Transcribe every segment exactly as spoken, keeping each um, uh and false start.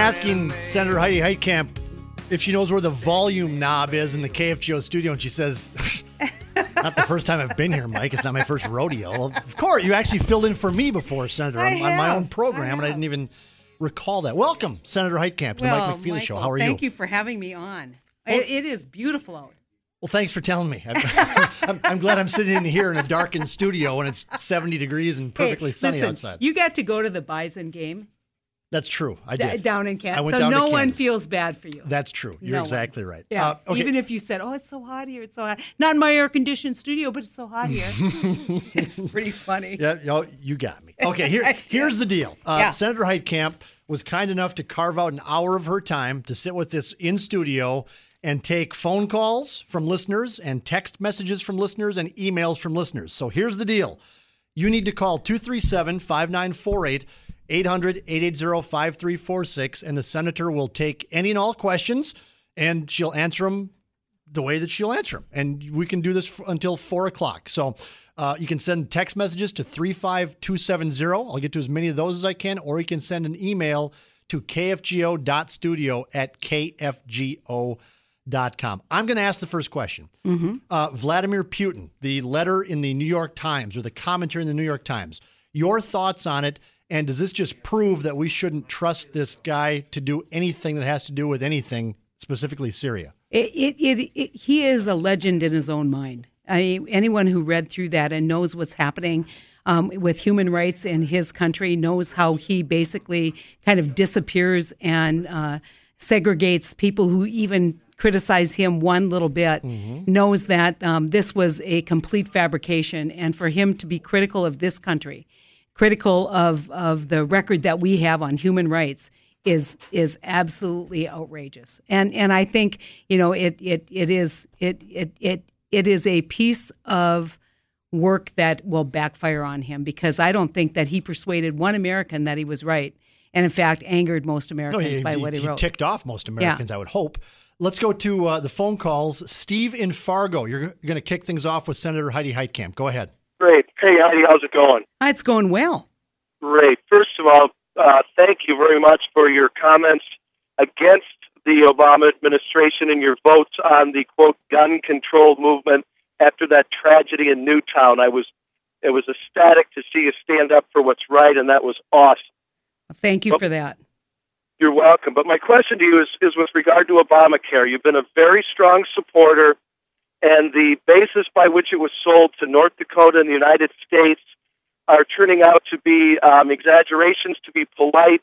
asking Senator Heidi Heitkamp if she knows where the volume knob is in the K F G O studio, and she says, not the first time I've been here, Mike. It's not my first rodeo. Well, of course, you actually filled in for me before, Senator, on, on my own program, I and I didn't even recall that. Welcome, Senator Heitkamp, to well, the Mike McFeely Michael, Show. How are thank you? Thank you for having me on. It, it is beautiful out. Well, thanks for telling me. I'm, I'm, I'm glad I'm sitting in here in a darkened studio and it's seventy degrees and perfectly hey, sunny listen, outside. You got to go to the Bison game. That's true. I did. D- down in Kansas. I went so down no to one Kansas. feels bad for you. That's true. You're no exactly one. right. Yeah. Uh, okay. Even if you said, oh, it's so hot here, it's so hot. Not in my air-conditioned studio, but it's so hot here. It's pretty funny. Yeah, you, know, you got me. Okay, here, here's the deal. Uh, yeah. Senator Heitkamp was kind enough to carve out an hour of her time to sit with us in studio and take phone calls from listeners and text messages from listeners and emails from listeners. So here's the deal. You need to call two three seven, five nine four eight, eight hundred, eight eight zero, five three four six, and the senator will take any and all questions, and she'll answer them the way that she'll answer them. And we can do this f- until four o'clock. So uh, you can send text messages to three five two seven zero. I'll get to as many of those as I can, or you can send an email to k f g o dot studio at k f g o dot com. I'm going to ask the first question. Mm-hmm. Uh, Vladimir Putin, the letter in the New York Times or the commentary in the New York Times, your thoughts on it, and does this just prove that we shouldn't trust this guy to do anything that has to do with anything, specifically Syria? It, it, it, it, he is a legend in his own mind. I mean, anyone who read through that and knows what's happening um, with human rights in his country knows how he basically kind of disappears and uh, segregates people who even criticize him one little bit, mm-hmm. knows that um, this was a complete fabrication. And for him to be critical of this country, critical of, of the record that we have on human rights, is is absolutely outrageous. And and I think, you know, it it it is it it it it is a piece of work that will backfire on him, because I don't think that he persuaded one American that he was right, and in fact angered most Americans no, he, by he, what he, he wrote. Ticked off most Americans, yeah. I would hope. Let's go to uh, the phone calls. Steve in Fargo, you're going to kick things off with Senator Heidi Heitkamp. Go ahead. Great. Hey, Heidi, how's it going? It's going well. Great. First of all, uh, thank you very much for your comments against the Obama administration and your votes on the, quote, gun control movement after that tragedy in Newtown. I was, it was ecstatic to see you stand up for what's right, and that was awesome. Thank you but, for that. You're welcome. But my question to you is, is with regard to Obamacare. You've been a very strong supporter, and the basis by which it was sold to North Dakota and the United States are turning out to be um, exaggerations, to be polite,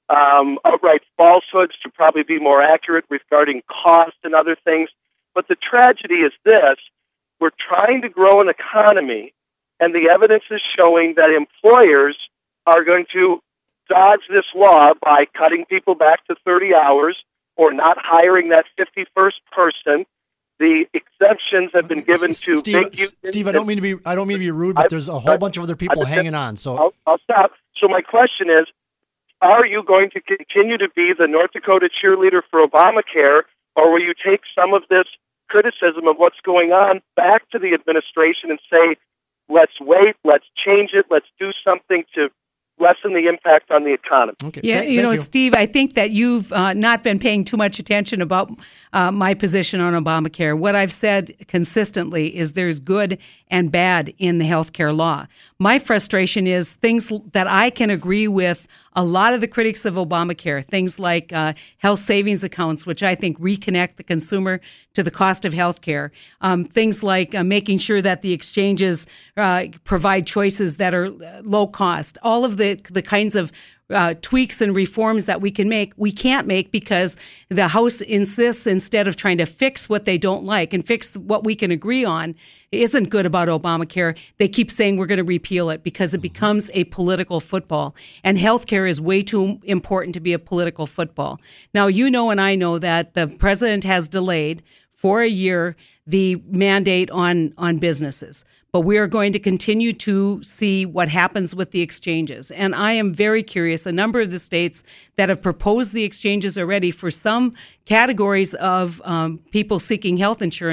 um, outright falsehoods, to probably be more accurate regarding cost and other things. But the tragedy is this. We're trying to grow an economy, and the evidence is showing that employers are going to dodge this law by cutting people back to thirty hours or not hiring that fifty-first person. The exemptions have been given to Steve. big Steve, I don't mean to be I don't mean to be rude, but I, there's a whole I, bunch of other people I, hanging on. So I'll, I'll stop. So my question is, are you going to continue to be the North Dakota cheerleader for Obamacare, or will you take some of this criticism of what's going on back to the administration and say, let's wait, let's change it, let's do something to lessen the impact on the economy? Okay. Yeah, Th- you know, you. Steve, I think that you've uh, not been paying too much attention about uh, my position on Obamacare. What I've said consistently is there's good and bad in the healthcare law. My frustration is things that I can agree with a lot of the critics of Obamacare, things like uh, health savings accounts, which I think reconnect the consumer to the cost of healthcare, um, things like uh, making sure that the exchanges uh, provide choices that are low cost, all of the, the kinds of Uh, tweaks and reforms that we can make, we can't make because the House insists, instead of trying to fix what they don't like and fix what we can agree on isn't good about Obamacare, they keep saying we're going to repeal it because it becomes a political football. And healthcare is way too important to be a political football. Now, you know and I know that the president has delayed for a year the mandate on, on businesses. But we are going to continue to see what happens with the exchanges. And I am very curious. A number of the states that have proposed the exchanges already for some categories of um, people seeking health insurance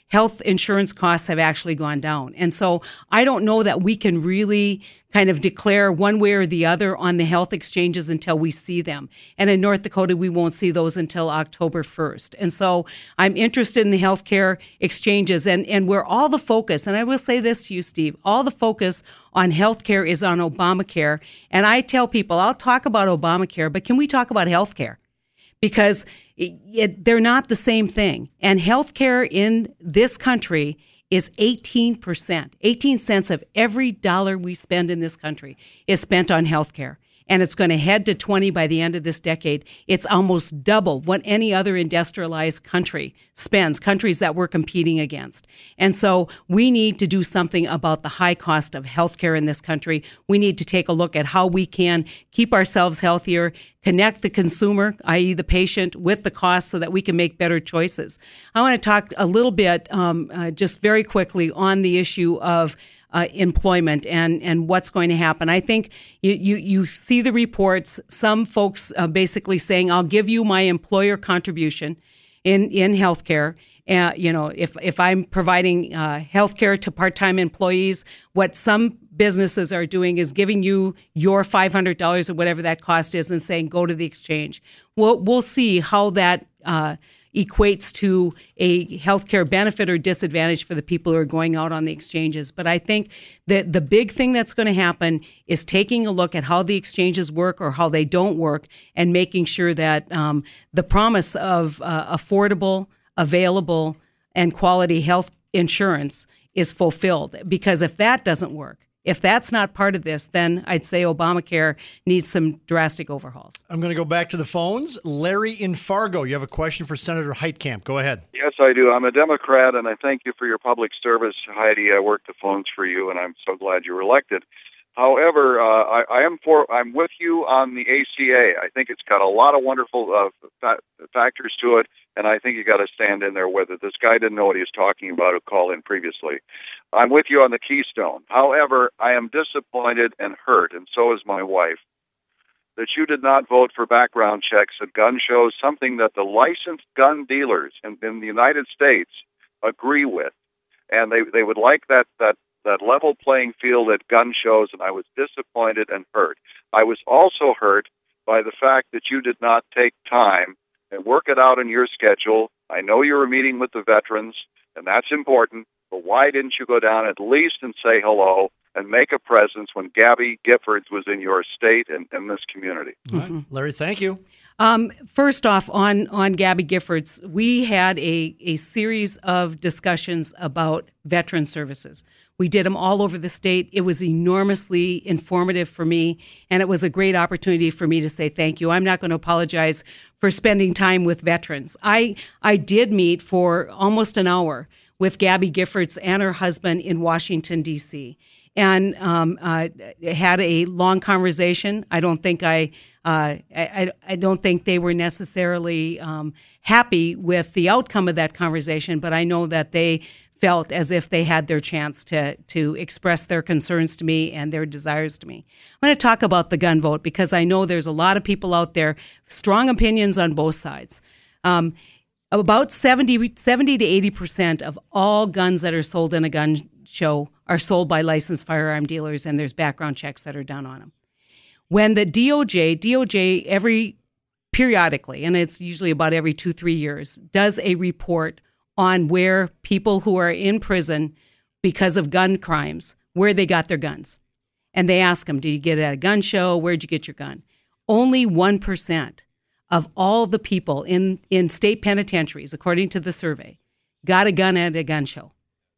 health insurance costs have actually gone down. And so I don't know that we can really kind of declare one way or the other on the health exchanges until we see them. And in North Dakota, we won't see those until October first. And so I'm interested in the healthcare exchanges and, and where all the focus, and I will say this to you, Steve, all the focus on healthcare is on Obamacare. And I tell people, I'll talk about Obamacare, but can we talk about healthcare? Because it, it, they're not the same thing. And healthcare in this country is eighteen percent. eighteen cents of every dollar we spend in this country is spent on healthcare. And it's going to head to twenty by the end of this decade. It's almost double what any other industrialized country spends, countries that we're competing against. And so we need to do something about the high cost of healthcare in this country. We need to take a look at how we can keep ourselves healthier, connect the consumer, that is the patient, with the cost so that we can make better choices. I want to talk a little bit, um, uh, just very quickly, on the issue of Uh, employment and, and what's going to happen. I think you, you, you see the reports, some folks uh, basically saying, I'll give you my employer contribution in, in healthcare. Uh, you know, if, if I'm providing uh, healthcare to part-time employees, what some businesses are doing is giving you your five hundred dollars or whatever that cost is and saying, go to the exchange. We'll, we'll see how that uh, equates to a healthcare benefit or disadvantage for the people who are going out on the exchanges. But I think that the big thing that's going to happen is taking a look at how the exchanges work or how they don't work and making sure that um, the promise of uh, affordable, available, and quality health insurance is fulfilled. Because if that doesn't work, if that's not part of this, then I'd say Obamacare needs some drastic overhauls. I'm going to go back to the phones. Larry in Fargo, you have a question for Senator Heitkamp. Go ahead. Yes, I do. I'm a Democrat, and I thank you for your public service, Heidi. I worked the phones for you, and I'm so glad you were elected. However, uh, I, I am for. I'm with you on the A C A. I think it's got a lot of wonderful uh, fa- factors to it, and I think you got to stand in there with it. This guy didn't know what he was talking about who called in previously. I'm with you on the Keystone. However, I am disappointed and hurt, and so is my wife, that you did not vote for background checks at gun shows, something that the licensed gun dealers in, in the United States agree with. And they, they would like that, that, that level playing field at gun shows, and I was disappointed and hurt. I was also hurt by the fact that you did not take time and work it out in your schedule. I know you were meeting with the veterans, and that's important, but why didn't you go down at least and say hello and make a presence when Gabby Giffords was in your state and in this community? All right. Larry, thank you. Um, first off, on, on Gabby Giffords, we had a, a series of discussions about veteran services. We did them all over the state. It was enormously informative for me, and it was a great opportunity for me to say thank you. I'm not going to apologize for spending time with veterans. I I did meet for almost an hour with Gabby Giffords and her husband in Washington, D C, and um, uh, had a long conversation. I don't think I, uh, I, I don't think they were necessarily um, happy with the outcome of that conversation, but I know that they felt as if they had their chance to to express their concerns to me and their desires to me. I'm going to talk about the gun vote because I know there's a lot of people out there, strong opinions on both sides. Um, about seventy, seventy to eighty percent of all guns that are sold in a gun show are sold by licensed firearm dealers, and there's background checks that are done on them. When the D O J, D O J every periodically, and it's usually about every two, three years, does a report on where people who are in prison because of gun crimes, where they got their guns. And they ask them, did you get it at a gun show? Where'd you get your gun? Only one percent of all the people in, in state penitentiaries, according to the survey, got a gun at a gun show.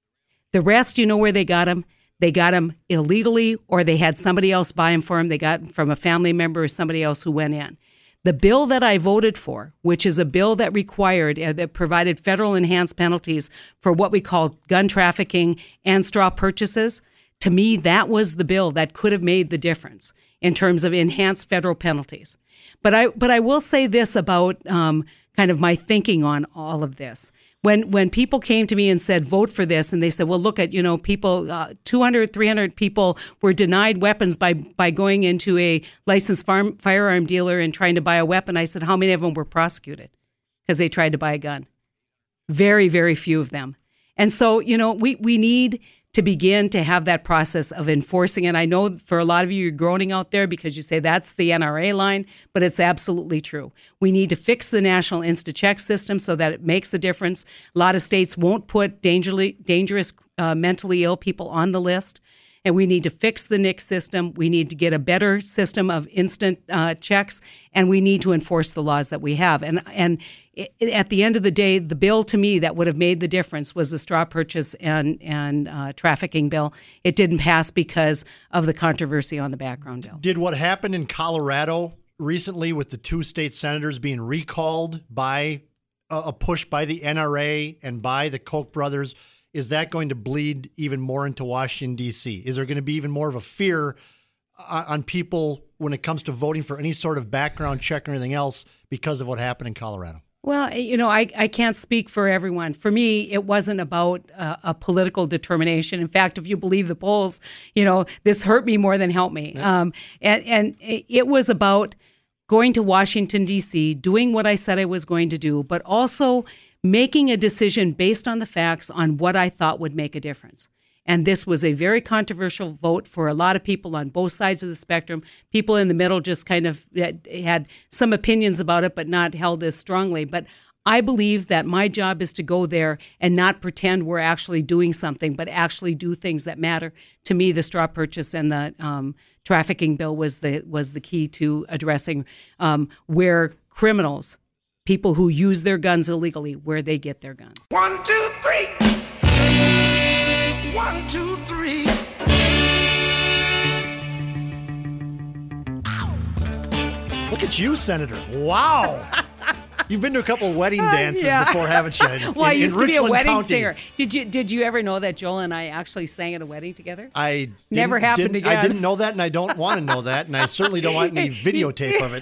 The rest, you know where they got them? They got them illegally, or they had somebody else buy them for them. They got them from a family member or somebody else who went in. The bill that I voted for, which is a bill that required, uh, that provided federal enhanced penalties for what we call gun trafficking and straw purchases, to me, that was the bill that could have made the difference in terms of enhanced federal penalties. But I, but I will say this about um, kind of my thinking on all of this. When when people came to me and said, vote for this, and they said, well, look at, you know, people, uh, two hundred, three hundred people were denied weapons by, by going into a licensed farm, firearm dealer and trying to buy a weapon. I said, how many of them were prosecuted because they tried to buy a gun? Very, very few of them. And so, you know, we, we need to begin to have that process of enforcing. And I know for a lot of you, you're groaning out there because you say that's the N R A line, but it's absolutely true. We need to fix the National Insta-Check system so that it makes a difference. A lot of states won't put dangerously, dangerous uh, mentally ill people on the list. And we need to fix the N I C system. We need to get a better system of instant uh, checks, and we need to enforce the laws that we have. And and it, at the end of the day, the bill to me that would have made the difference was the straw purchase and and uh, trafficking bill. It didn't pass because of the controversy on the background bill. Did what happened in Colorado recently with the two state senators being recalled by a, a push by the N R A and by the Koch brothers, is that going to bleed even more into Washington, D C? Is there going to be even more of a fear on people when it comes to voting for any sort of background check or anything else because of what happened in Colorado? Well, you know, I, I can't speak for everyone. For me, it wasn't about uh, a political determination. In fact, if you believe the polls, you know, this hurt me more than helped me. Yeah. Um, and, and it was about going to Washington, D C, doing what I said I was going to do, but also making a decision based on the facts on what I thought would make a difference. And this was a very controversial vote for a lot of people on both sides of the spectrum. People in the middle just kind of had some opinions about it, but not held as strongly. But I believe that my job is to go there and not pretend we're actually doing something, but actually do things that matter. To me, the straw purchase and the um, trafficking bill was the was the key to addressing um, where criminals, people who use their guns illegally, where they get their guns. One, two, three. One, two, three. Look at you, Senator. Wow. You've been to a couple wedding dances uh, yeah. before, haven't you? In, well, I in, used in to Richland be a wedding County. singer. Did you Did you ever know that Joel and I actually sang at a wedding together? I never happened didn't, again. I didn't know that, and I don't want to know that, and I certainly don't want any videotape of it.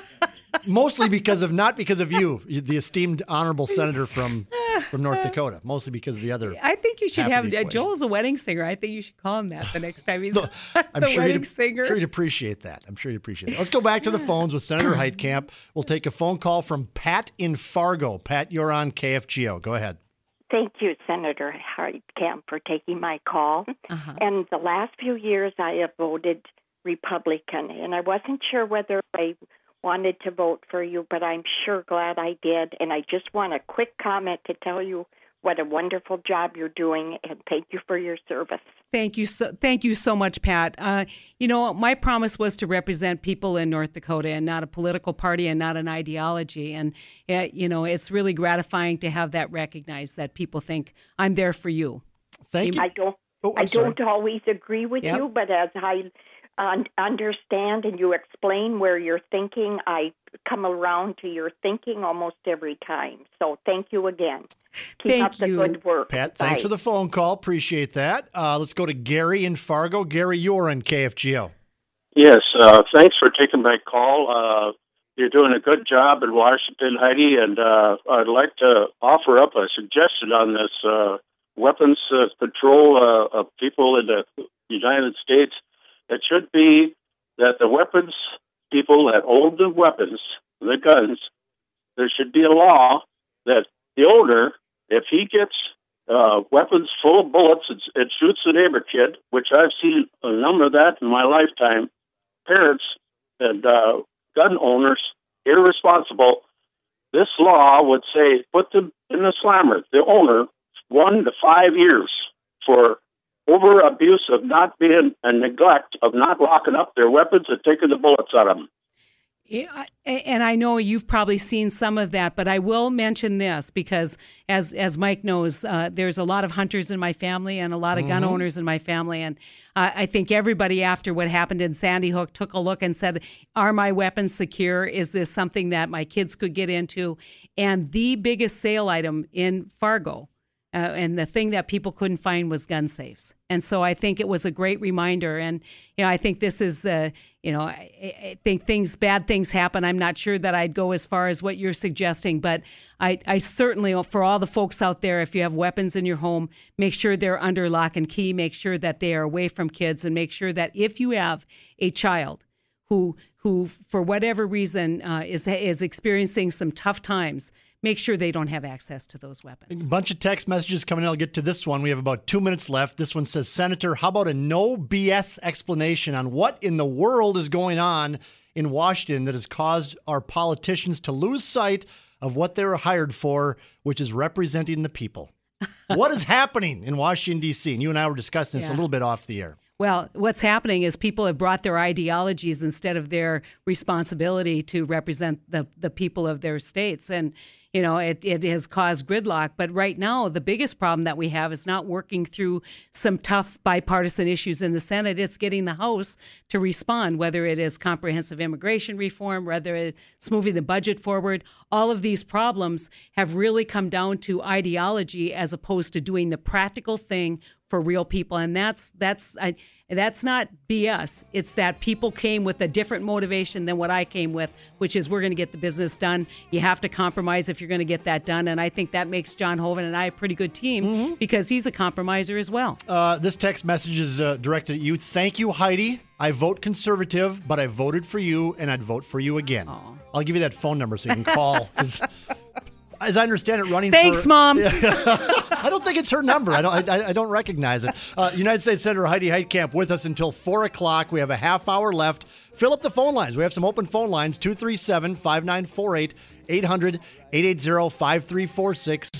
Mostly because of not because of you, the esteemed honorable senator from from North Dakota. Mostly because of the other. I think you should have. Uh, Joel's a wedding singer. I think you should call him that the next time he's no, I'm the sure wedding he'd, singer. Sure he'd appreciate that. I'm sure he'd appreciate that. Let's go back to the phones with Senator Heitkamp. We'll take a phone call from Pat in Fargo. Pat, you're on K F G O. Go ahead. Thank you, Senator Heitkamp, for taking my call. Uh-huh. And the last few years, I have voted Republican, and I wasn't sure whether I wanted to vote for you, but I'm sure glad I did. And I just want a quick comment to tell you what a wonderful job you're doing, and thank you for your service. Thank you so, thank you so much, Pat. Uh, you know, my promise was to represent people in North Dakota and not a political party and not an ideology. And, uh, you know, it's really gratifying to have that recognized, that people think I'm there for you. Thank you. I don't, oh, I sorry. don't always agree with yep. you, but as I uh, understand and you explain where you're thinking, I come around to your thinking almost every time. So thank you again. Keep Thank up the you. good work. Pat, Bye. thanks for the phone call. Appreciate that. Uh, let's go to Gary in Fargo. Gary, you're on K F G O. Yes, uh, thanks for taking my call. Uh, you're doing a good job in Washington, Heidi, and uh, I'd like to offer up a suggestion on this uh, weapons uh, control uh, of people in the United States. It should be that the weapons people that own the weapons, the guns, there should be a law that the owner, if he gets uh, weapons full of bullets and, and shoots the neighbor kid, which I've seen a number of that in my lifetime, parents and uh, gun owners, irresponsible, this law would say put them in the slammer, the owner, one to five years for over abuse of not being and neglect of not locking up their weapons and taking the bullets out of them. Yeah, and I know you've probably seen some of that, but I will mention this because, as as Mike knows, uh, there's a lot of hunters in my family and a lot of mm-hmm. gun owners in my family, and uh, I think everybody after what happened in Sandy Hook took a look and said, "Are my weapons secure? Is this something that my kids could get into?" And the biggest sale item in Fargo, uh, and the thing that people couldn't find was gun safes. And so I think it was a great reminder. And, you know, I think this is the, you know, I, I think things, bad things happen. I'm not sure that I'd go as far as what you're suggesting, but I, I certainly, for all the folks out there, if you have weapons in your home, make sure they're under lock and key, make sure that they are away from kids, and make sure that if you have a child who, who for whatever reason uh, is is experiencing some tough times, make sure they don't have access to those weapons. A bunch of text messages coming in. I'll get to this one. We have about two minutes left. This one says, Senator, how about a no B S explanation on what in the world is going on in Washington that has caused our politicians to lose sight of what they were hired for, which is representing the people? What is happening in Washington, D C? And you and I were discussing this Yeah. a little bit off the air. Well, what's happening is people have brought their ideologies instead of their responsibility to represent the, the people of their states. And, you know, it, it has caused gridlock. But right now, the biggest problem that we have is not working through some tough bipartisan issues in the Senate. It's getting the House to respond, whether it is comprehensive immigration reform, whether it's moving the budget forward. All of these problems have really come down to ideology as opposed to doing the practical thing for real people. And that's that's I, that's not B S. It's that people came with a different motivation than what I came with, which is we're going to get the business done. You have to compromise if you're going to get that done. And I think that makes John Hoeven and I a pretty good team mm-hmm. because he's a compromiser as well. Uh, this text message is uh, directed at you. Thank you, Heidi. I vote conservative, but I voted for you, and I'd vote for you again. Aww. I'll give you that phone number so you can call. As I understand it, running Thanks, for... Mom. I don't think it's her number. I don't I, I don't recognize it. Uh, United States Senator Heidi Heitkamp with us until four o'clock. We have a half hour left. Fill up the phone lines. We have some open phone lines, two three seven, five nine four eight, eight hundred, eight eight zero, five three four six.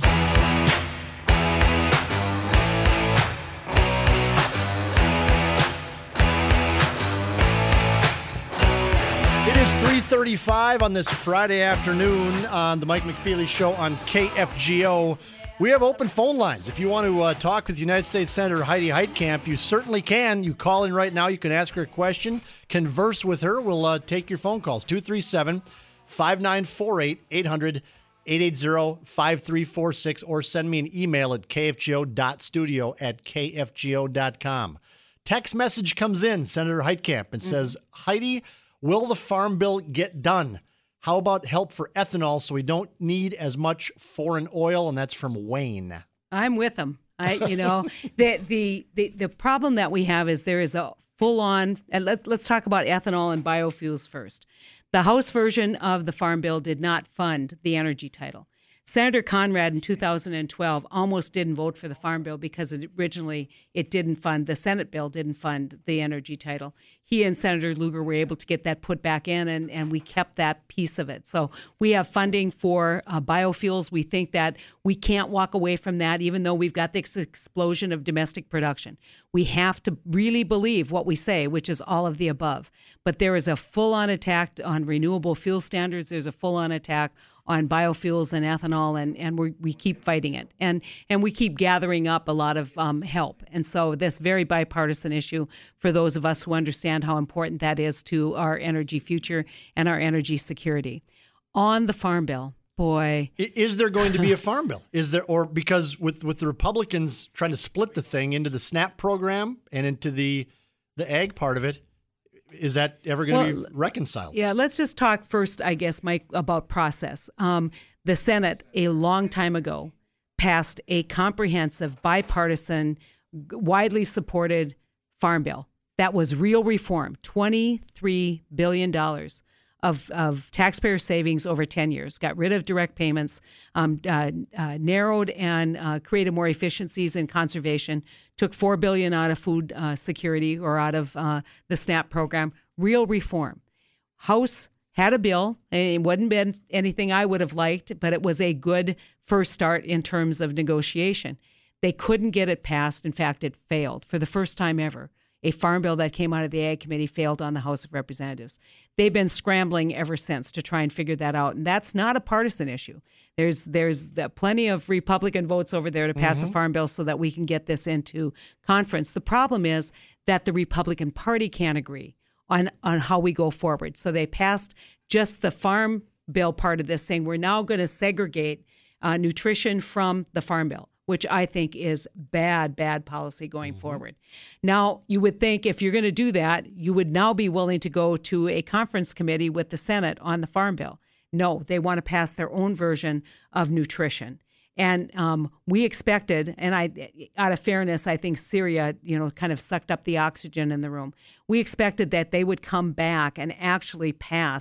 three thirty-five on this Friday afternoon on the Mike McFeely Show on K F G O. We have open phone lines. If you want to uh, talk with United States Senator Heidi Heitkamp, you certainly can. You call in right now. You can ask her a question, converse with her. We'll uh, take your phone calls, two three seven, five nine four eight, eight hundred, eight eight zero, five three four six, or send me an email at k f g o dot studio at k f g o dot com. Text message comes in, Senator Heitkamp, and mm-hmm. says, Heidi, will the Farm Bill get done? How about help for ethanol so we don't need as much foreign oil? And that's from Wayne. I'm with him. I, you know, the, the the the problem that we have is there is a full on. And let's let's talk about ethanol and biofuels first. The House version of the Farm Bill did not fund the energy title. Senator Conrad in two thousand twelve almost didn't vote for the Farm Bill because it originally it didn't fund, the Senate bill didn't fund the energy title. He and Senator Lugar were able to get that put back in, and, and we kept that piece of it. So we have funding for uh, biofuels. We think that we can't walk away from that, even though we've got this explosion of domestic production. We have to really believe what we say, which is all of the above. But there is a full-on attack on renewable fuel standards. There's a full-on attack on biofuels and ethanol, and, and we we keep fighting it. And and we keep gathering up a lot of um, help. And so this very bipartisan issue for those of us who understand how important that is to our energy future and our energy security. On the Farm Bill, boy. Is there going to be a Farm Bill? Is there, or because with, with the Republicans trying to split the thing into the SNAP program and into the the ag part of it, is that ever going to well, be reconciled? Yeah, let's just talk first, I guess, Mike, about process. Um, the Senate, a long time ago, passed a comprehensive, bipartisan, widely supported Farm Bill. That was real reform, twenty-three billion dollars of, of taxpayer savings over ten years, got rid of direct payments, um, uh, uh, narrowed and uh, created more efficiencies in conservation, took four billion dollars out of food uh, security or out of uh, the SNAP program. Real reform. House had a bill, and it wouldn't been anything I would have liked, but it was a good first start in terms of negotiation. They couldn't get it passed. In fact, it failed for the first time ever. A farm bill that came out of the Ag Committee failed on the House of Representatives. They've been scrambling ever since to try and figure that out, and that's not a partisan issue. There's there's the, plenty of Republican votes over there to pass mm-hmm. a farm bill so that we can get this into conference. The problem is that the Republican Party can't agree on, on how we go forward. So they passed just the farm bill part of this, saying we're now going to segregate uh, nutrition from the farm bill, which I think is bad, bad policy going mm-hmm. forward. Now, you would think if you're going to do that, you would now be willing to go to a conference committee with the Senate on the Farm Bill. No, they want to pass their own version of nutrition. And um, we expected, and I, out of fairness, I think Syria, you know, kind of sucked up the oxygen in the room. We expected that they would come back and actually pass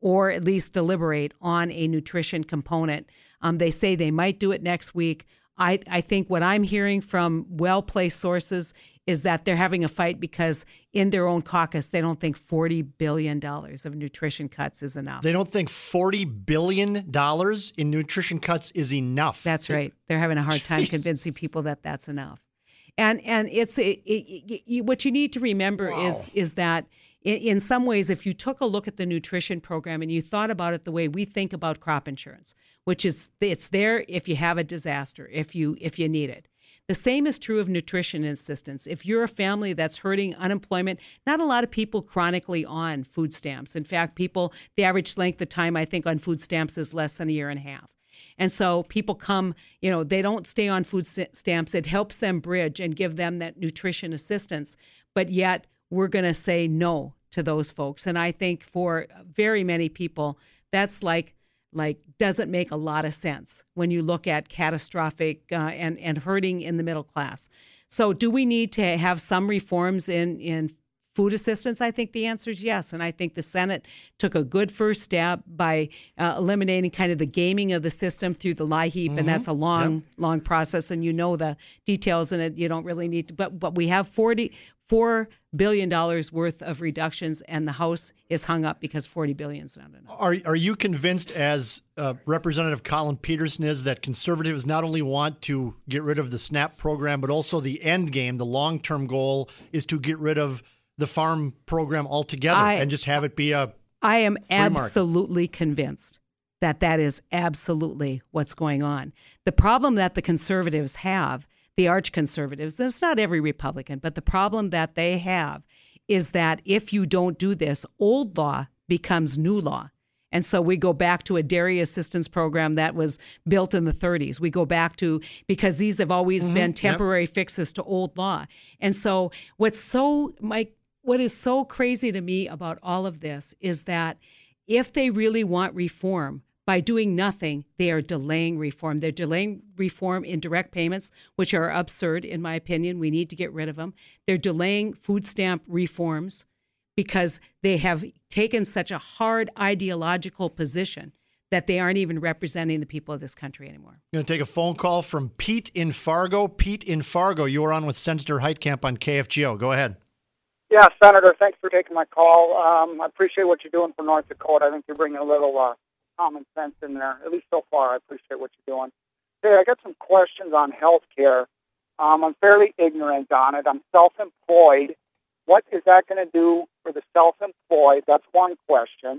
or at least deliberate on a nutrition component. Um, they say they might do it next week. I, I think what I'm hearing from well-placed sources is that they're having a fight because in their own caucus, they don't think forty billion dollars of nutrition cuts is enough. They don't think forty billion dollars in nutrition cuts is enough. That's right. They're having a hard time convincing people that that's enough. And and it's it, it, it, what you need to remember wow. is is that in, in some ways, if you took a look at the nutrition program and you thought about it the way we think about crop insurance, which is it's there if you have a disaster, if you if you need it. The same is true of nutrition assistance. If you're a family that's hurting unemployment, not a lot of people chronically on food stamps. In fact, people, the average length of time I think on food stamps is less than a year and a half. And so people come, you know, they don't stay on food stamps. It helps them bridge and give them that nutrition assistance. But yet we're going to say no to those folks. And I think for very many people, that's like, like doesn't make a lot of sense when you look at catastrophic uh, and, and hurting in the middle class. So do we need to have some reforms in, in food assistance? I think the answer is yes. And I think the Senate took a good first step by uh, eliminating kind of the gaming of the system through the LIHEAP. Mm-hmm. And that's a long, yep. long process. And you know the details in it. You don't really need to. But, but we have forty-four billion dollars worth of reductions, and the House is hung up because forty billion dollars is not enough. Are, are you convinced, as uh, Representative Colin Peterson is, that conservatives not only want to get rid of the SNAP program, but also the end game, the long-term goal is to get rid of the farm program altogether I, and just have it be a I am free absolutely market. convinced that that is absolutely what's going on. The problem that the conservatives have, the arch conservatives, and it's not every Republican, but the problem that they have is that if you don't do this, old law becomes new law. And so we go back to a dairy assistance program that was built in the thirties. We go back to, because these have always mm-hmm, been temporary yep. fixes to old law. And so what's so, Mike, what is so crazy to me about all of this is that if they really want reform, by doing nothing, they are delaying reform. They're delaying reform in direct payments, which are absurd, in my opinion. We need to get rid of them. They're delaying food stamp reforms because they have taken such a hard ideological position that they aren't even representing the people of this country anymore. I'm going to take a phone call from Pete in Fargo. Pete in Fargo, you are on with Senator Heitkamp on K F G O. Go ahead. Yeah, Senator, thanks for taking my call. Um, I appreciate what you're doing for North Dakota. I think you're bringing a little uh, common sense in there, at least so far. I appreciate what you're doing. Hey, I got some questions on health care. Um, I'm fairly ignorant on it. I'm self-employed. What is that going to do for the self-employed? That's one question.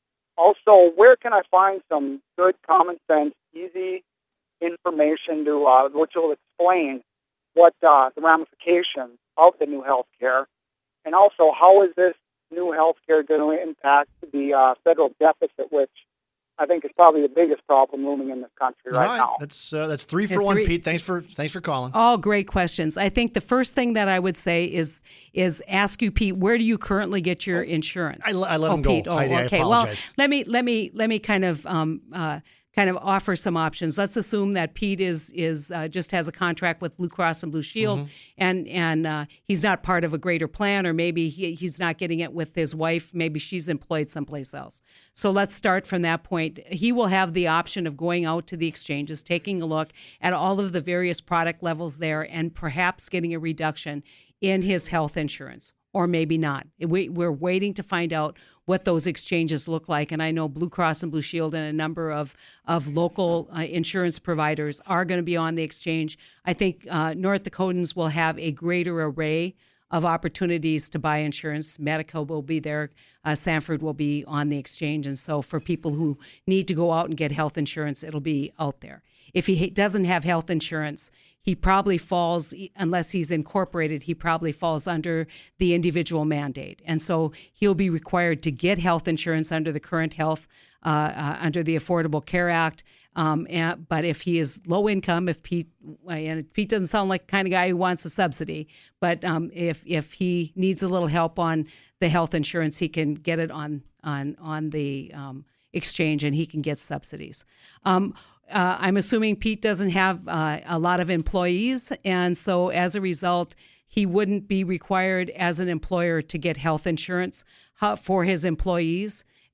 Also, where can I find some good, common sense, easy information to uh, which will explain what uh, the ramifications of the new health care? And also, how is this new health care going to impact the uh, federal deficit, which I think is probably the biggest problem looming in this country right, right. now. That's uh, that's three for yeah, one, three. Pete. Thanks for thanks for calling. All great questions. I think the first thing that I would say is is ask you, Pete, where do you currently get your insurance? I, I let oh, him go. Pete. Oh, I, okay. I well, let me let me let me kind of um, uh, kind of offer some options. Let's assume that Pete is is uh, just has a contract with Blue Cross and Blue Shield, mm-hmm. and and uh, he's not part of a greater plan, or maybe he, he's not getting it with his wife. Maybe she's employed someplace else. So let's start from that point. He will have the option of going out to the exchanges, taking a look at all of the various product levels there, and perhaps getting a reduction in his health insurance. Or maybe not. We, we're waiting to find out what those exchanges look like. And I know Blue Cross and Blue Shield and a number of, of local uh, insurance providers are going to be on the exchange. I think uh, North Dakotans will have a greater array of opportunities to buy insurance. Medica will be there. Uh, Sanford will be on the exchange. And so for people who need to go out and get health insurance, it'll be out there. If he doesn't have health insurance, he probably falls, unless he's incorporated, he probably falls under the individual mandate. And so he'll be required to get health insurance under the current health, uh, uh, under the Affordable Care Act. Um, and, but if he is low income, if Pete, and Pete doesn't sound like the kind of guy who wants a subsidy, but um, if if he needs a little help on the health insurance, he can get it on, on, on the um, exchange, and he can get subsidies. Um, Uh, I'm assuming Pete doesn't have uh, a lot of employees, and so as a result, he wouldn't be required as an employer to get health insurance for his employees.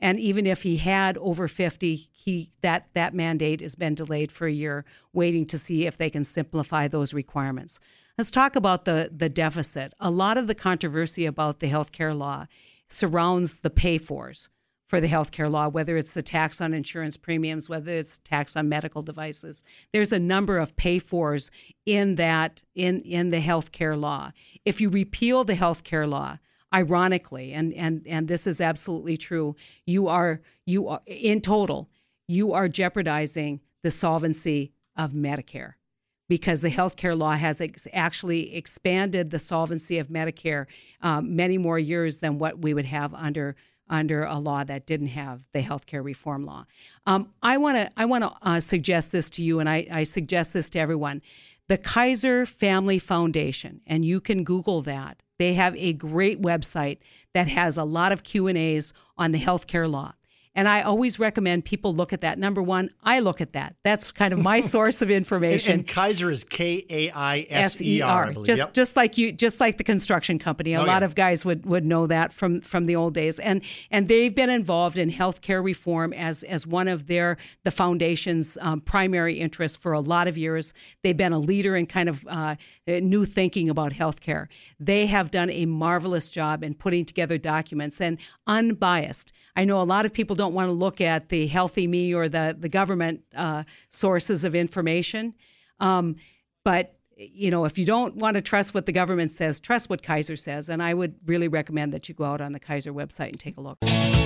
And even if he had over fifty, he that that mandate has been delayed for a year, waiting to see if they can simplify those requirements. Let's talk about the the deficit. A lot of the controversy about the healthcare law surrounds the pay-fors for the healthcare law, whether it's the tax on insurance premiums, whether it's tax on medical devices. There's a number of pay-fors in that in in the healthcare law. If you repeal the healthcare law, ironically, and and and this is absolutely true, you are you are in total you are jeopardizing the solvency of Medicare, because the healthcare law has ex- actually expanded the solvency of Medicare um, many more years than what we would have under under a law that didn't have the healthcare reform law. Um, I want to I want to uh, suggest this to you, and I, I suggest this to everyone. The Kaiser Family Foundation, and you can Google that. They have a great website that has a lot of Q and A's on the healthcare law. And I always recommend people look at that. Number one, I look at that. That's kind of my source of information. And, and Kaiser is K A I S E R, I believe. Just, yep. just like you, just like the construction company. A oh, lot yeah. of guys would, would know that from, from the old days. And and they've been involved in healthcare reform as as one of their the foundation's um, primary interests for a lot of years. They've been a leader in kind of uh, new thinking about healthcare. They have done a marvelous job in putting together documents and unbiased. I know a lot of people don't want to look at the Healthy Me or the, the government uh, sources of information. Um, but, you know, if you don't want to trust what the government says, trust what Kaiser says. And I would really recommend that you go out on the Kaiser website and take a look.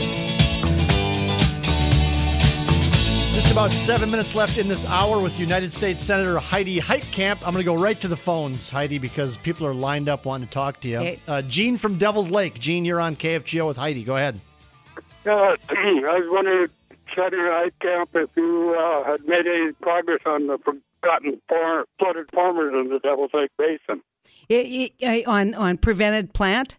Just about seven minutes left in this hour with United States Senator Heidi Heitkamp. I'm going to go right to the phones, Heidi, because people are lined up wanting to talk to you. Okay. Uh, Gene from Devil's Lake. Gene, you're on K F G O with Heidi. Go ahead. Uh, I was wondering, Senator Heitkamp, if you uh, had made any progress on the forgotten far, flooded farmers in the Devil's Lake Basin. It, it, on on prevented plant?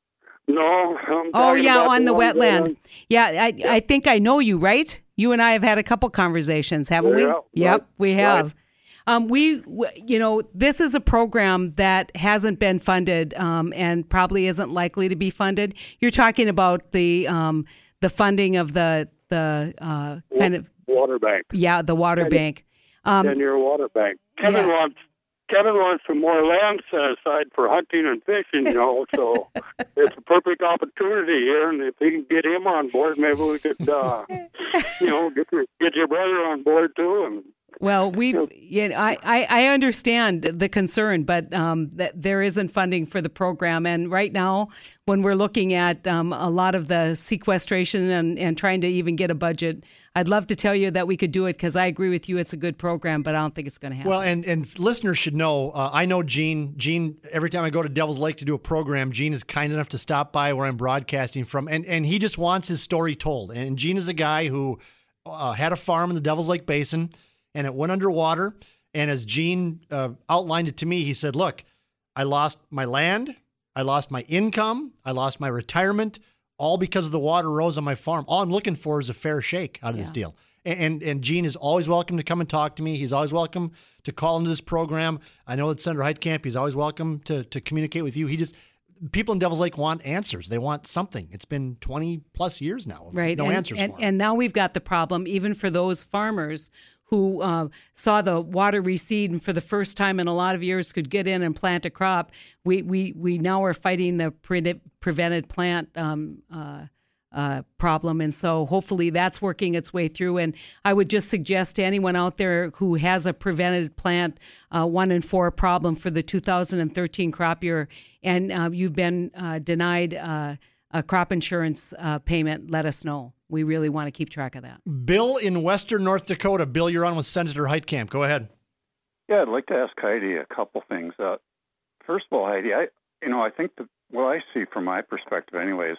No. I'm oh, yeah, about on the, the wetland. On, yeah, I, yeah, I think I know you, right? You and I have had a couple conversations, haven't yeah, we? Right, yep, we have. Right. Um, we, you know, this is a program that hasn't been funded um, and probably isn't likely to be funded. You're talking about the um, the funding of the the uh, kind of water bank. Yeah, the water ten, bank. Um, ten-year water bank. Kevin yeah. wants Kevin wants some more land set aside for hunting and fishing, you know. So it's a perfect opportunity here, and if we can get him on board, maybe we could, uh, you know, get your, get your brother on board too, and. Well, we've. You know, I, I I understand the concern, but um, that there isn't funding for the program, and right now, when we're looking at um, a lot of the sequestration and, and trying to even get a budget, I'd love to tell you that we could do it because I agree with you. It's a good program, but I don't think it's going to happen. Well, and and listeners should know. Uh, I know Gene. Gene. Every time I go to Devil's Lake to do a program, Gene is kind enough to stop by where I'm broadcasting from, and and he just wants his story told. And Gene is a guy who uh, had a farm in the Devil's Lake Basin. And it went underwater. And as Gene uh, outlined it to me, he said, look, I lost my land. I lost my income. I lost my retirement, all because of the water rose on my farm. All I'm looking for is a fair shake out of yeah. this deal. And, and and Gene is always welcome to come and talk to me. He's always welcome to call into this program. I know that Senator Heitkamp, he's always welcome to, to communicate with you. He just, people in Devil's Lake want answers. They want something. It's been twenty plus years now. Of right. No and, answers and, for them. And now we've got the problem, even for those farmers who uh, saw the water recede and for the first time in a lot of years could get in and plant a crop. We we we now are fighting the pre- prevented plant um, uh, uh, problem, and so hopefully that's working its way through. And I would just suggest to anyone out there who has a prevented plant uh, one and four problem for the two thousand thirteen crop year, and uh, you've been uh, denied uh, a crop insurance uh, payment, let us know. We really want to keep track of that. Bill in Western North Dakota. Bill, you're on with Senator Heitkamp. Go ahead. Yeah, I'd like to ask Heidi a couple things. Uh, first of all, Heidi, I you know I think that what I see from my perspective, anyways,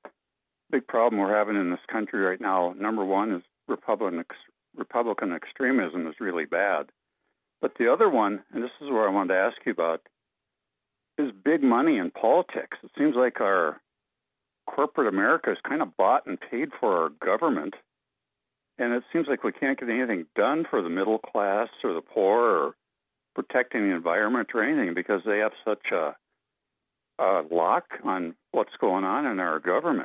big problem we're having in this country right now. Number one is Republican Republican extremism is really bad, but the other one, and this is where I wanted to ask you about, is big money in politics. It seems like our corporate America is kind of bought and paid for our government, and it seems like we can't get anything done for the middle class or the poor or protecting the environment or anything because they have such a, a lock on what's going on in our government.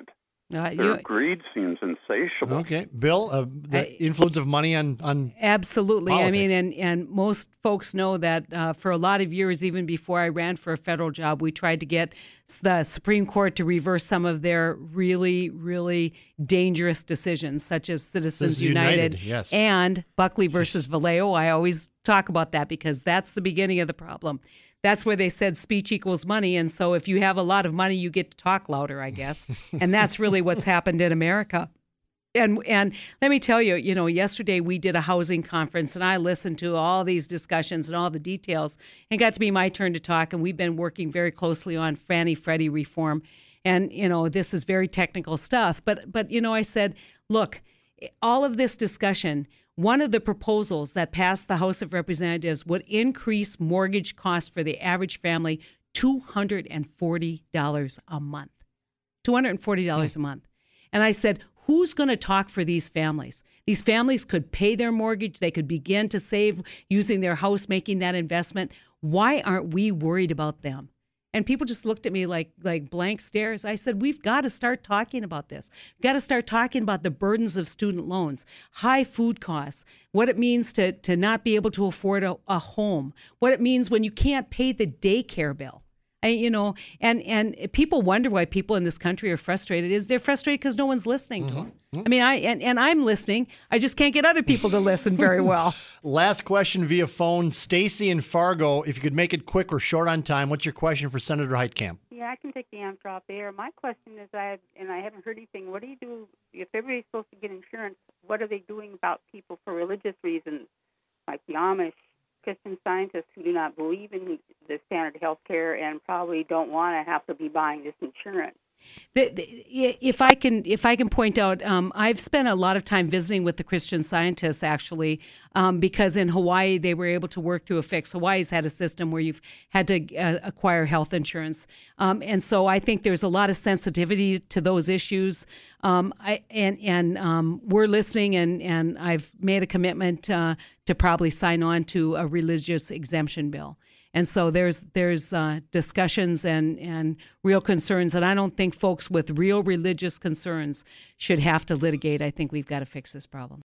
Uh, Their you, greed seems insatiable. Okay, Bill, uh, the I- influence of money on on Absolutely. politics. I mean, and, and most folks know that uh, for a lot of years, even before I ran for a federal job, we tried to get s- the Supreme Court to reverse some of their really, really dangerous decisions, such as Citizens Citizens United, United, yes. and Buckley versus Vallejo. I always talk about that because that's the beginning of the problem. That's where they said speech equals money. And so if you have a lot of money, you get to talk louder, I guess. And that's really what's happened in America. And and let me tell you, you know, yesterday we did a housing conference and I listened to all these discussions and all the details and got to be my turn to talk. And we've been working very closely on Fannie Freddie reform. And, you know, this is very technical stuff. But, but you know, I said, look, all of this discussion, one of the proposals that passed the House of Representatives would increase mortgage costs for the average family two hundred forty dollars a month. two hundred forty dollars a month. And I said, who's going to talk for these families? These families could pay their mortgage. They could begin to save using their house, making that investment. Why aren't we worried about them? And people just looked at me like like blank stares. I said, we've got to start talking about this. We've got to start talking about the burdens of student loans, high food costs, what it means to, to not be able to afford a, a home, what it means when you can't pay the daycare bill. I, you know, and, and people wonder why people in this country are frustrated. Is they're frustrated because no one's listening to them. I mean, I and, and I'm listening. I just can't get other people to listen very well. Last question via phone. Stacy in Fargo, if you could make it quick or short on time, what's your question for Senator Heitkamp? Yeah, I can take the answer off air. My question is, I and I haven't heard anything. What do you do if everybody's supposed to get insurance? What are they doing about people for religious reasons, like the Amish, Christian Scientists who do not believe in the standard health care and probably don't want to have to be buying this insurance? The, the, if I can, if I can point out, um, I've spent a lot of time visiting with the Christian Scientists, actually, um, because in Hawaii they were able to work through a fix. Hawaii's had a system where you've had to uh, acquire health insurance, um, and so I think there's a lot of sensitivity to those issues. Um, I, and and um, we're listening, and, and I've made a commitment uh, to probably sign on to a religious exemption bill. And so there's there's uh, discussions and, and real concerns, and I don't think folks with real religious concerns should have to litigate. I think we've got to fix this problem.